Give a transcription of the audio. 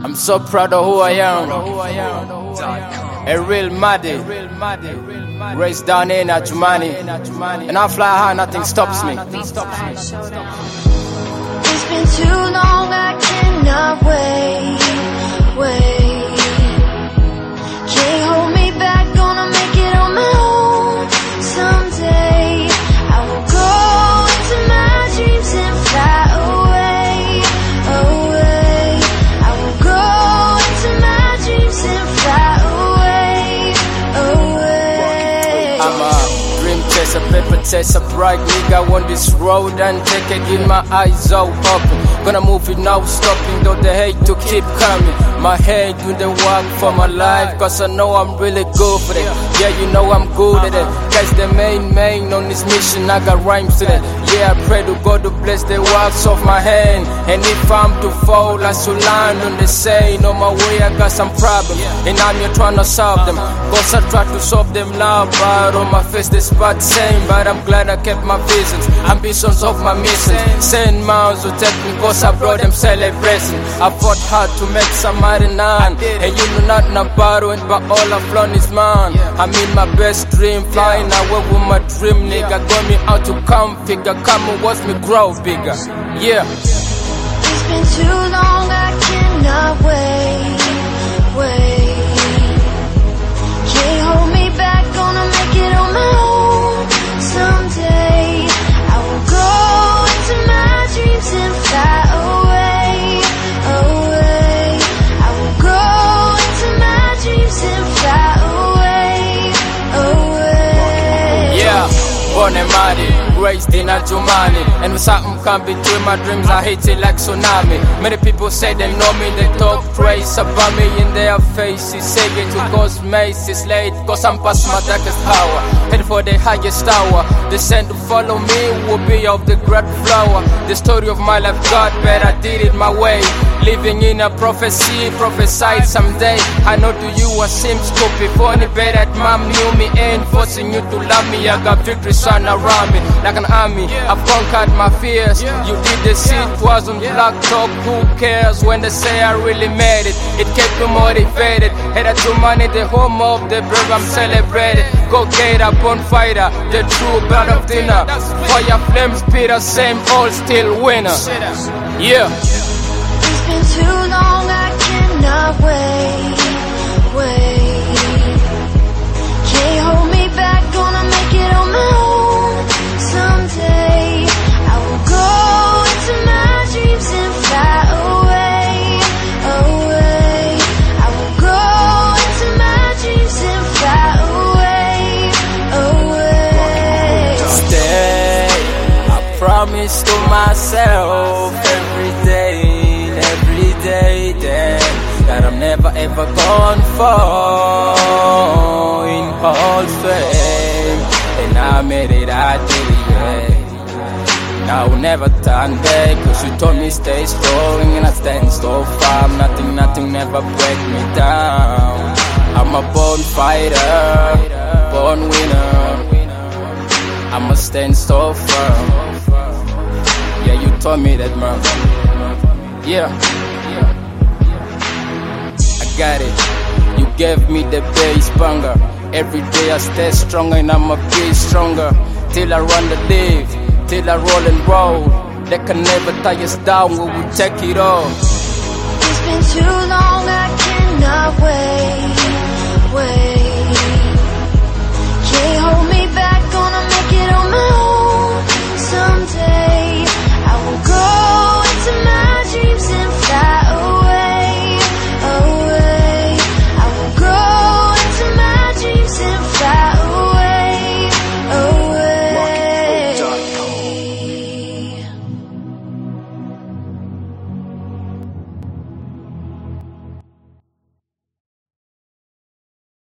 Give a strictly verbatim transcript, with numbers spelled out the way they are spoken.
I'm so proud of who I am. A real Maddy, raised down in Ajumani, and I fly high, nothing stops me. It's been too long, I cannot wait, wait. Can't hold me back, gonna make it on my own someday. I will go into my dreams and fly away, away. I will go into my dreams and fly away, away. I'm a dream chaser, paper chaser, bright nigga on this road and take it in my eyes all open. Gonna move it now, stopping, though they hate to keep coming. My head doing the work for my life, cause I know I'm really good for it. Yeah, you know I'm good at it. Guys, the main main on this mission, I got rhymes to that. Yeah, I pray to God to bless the works of my hand. And if I'm to fall, I should land on the same. On my way, I got some problems, and I'm here trying to solve them. Cause I try to solve them now, but on my face they spot same. But I'm glad I kept my visions, ambitions of my mission. Send miles to take me, cause I brought them celebration. I fought hard to make some money now, and you know nothing about it, but all I've flown is mine. I'm in my best dream, flying away with my dream, nigga. Got me out to come figure, come and watch me grow bigger. Yeah. It's been too long, I cannot wait, wait. Can't hold me back, gonna make it on my own someday. I will go into my dreams and fly away, away. I will go into my dreams and fly away, away. Yeah, born and Maddy, raised in Ajumani, and when something come between my dreams, I hate it like tsunami. Many people say they know me, they talk praise about me in their faces, say it to cause mace, it's late, cause I'm past my darkest hour, head for the highest tower. They sent to follow me, will be of the great flower. The story of my life got better, I did it my way. Living in a prophecy, prophesied someday. I know to you I seem stupid, funny, bad at mom knew me, ain't forcing you to love me. I got victory sun around me, like an army. I've conquered my fears. You did the seed, wasn't black talk. Who cares when they say I really made it? It kept me motivated. Headed to money, the home of the brave, I'm celebrated. Go get a bonfire, the true blood of dinner. Fire flames, Peter, same old still winner. Yeah. It's been too long, I cannot wait, wait. Can't hold me back, gonna make it on my own someday. I will go into my dreams and fly away, away. I will go into my dreams and fly away, away. Stay, I promise to myself every day, every day then, that I'm never ever gonna fall in all fame. And I made it, I did it, yeah. I will never turn back, cause you told me stay strong, and I stand so firm. Nothing, nothing never break me down. I'm a born fighter, born winner. I'ma stand so firm. Yeah, you told me that, man. Yeah, I got it. You gave me the base banger. Every day I stay stronger, and I'ma be stronger till I run the live, till I roll and roll. They can never tie us down, we will take it all. It's been too long, I cannot wait, wait. Can't hold me